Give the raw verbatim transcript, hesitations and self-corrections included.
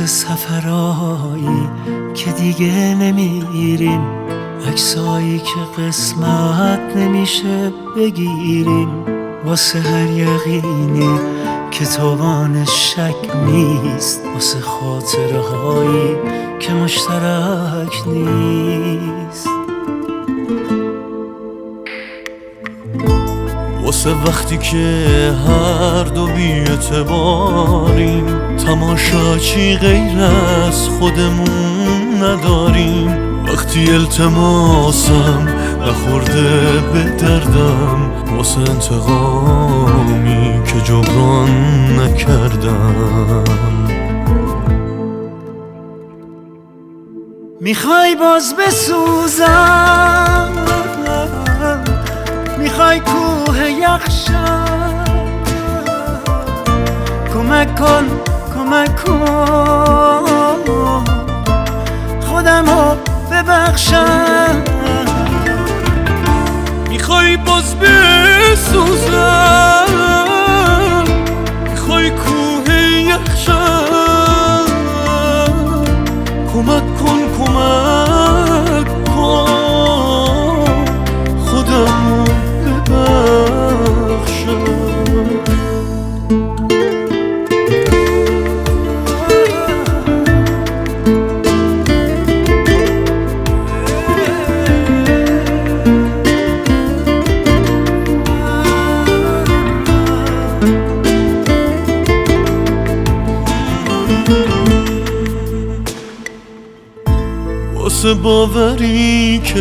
واسه سفرهایی که دیگه نمیریم، عکسایی که قسمت نمیشه بگیریم، واسه هر یقینی که توانش شک نیست، واسه خاطره هایی که مشترک نیست، واسه وقتی که هر دو بی‌اعتباریم، تماشاچی غیر از خودمون نداریم، وقتی التماسم نخورده به دردم، واسه انتقامی که جبران نکردم. میخوای باز بسوزم، میخوای کوه یخشم، کمک کن کمک کن خودمو ببخشم. میخوای باز بسوزم، میخوای کوه یخشم، کمک کن کمک کن خودمو ببخشم. واسه باوری که